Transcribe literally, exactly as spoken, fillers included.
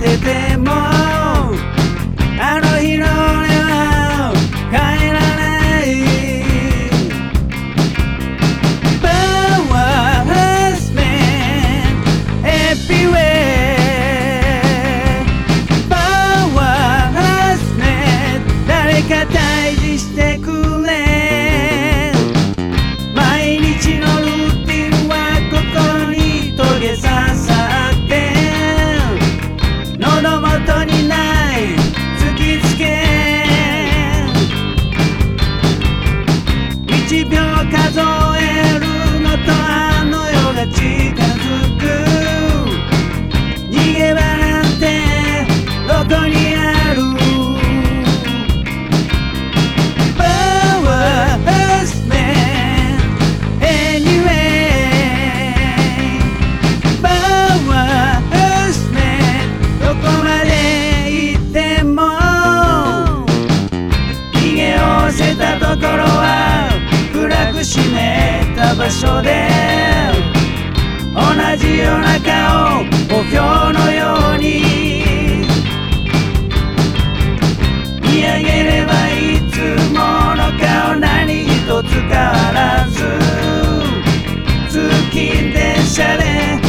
ててもあの日の俺は帰らないパワーハスメントエビウェイパワーハスメント誰か退治してくれ毎日のルーティンは心にトゲ刺さって喉元にない突きつけいちびょう数えるのとあの世が近づく逃げ場なんてどこにあるパワーハスメント Anyway パワーハスメントどこまで行っても逃げおせたところは暗く閉めた場所で同じ夜中をお経のように見上げればいつもの顔何一つ変わらず通勤電車で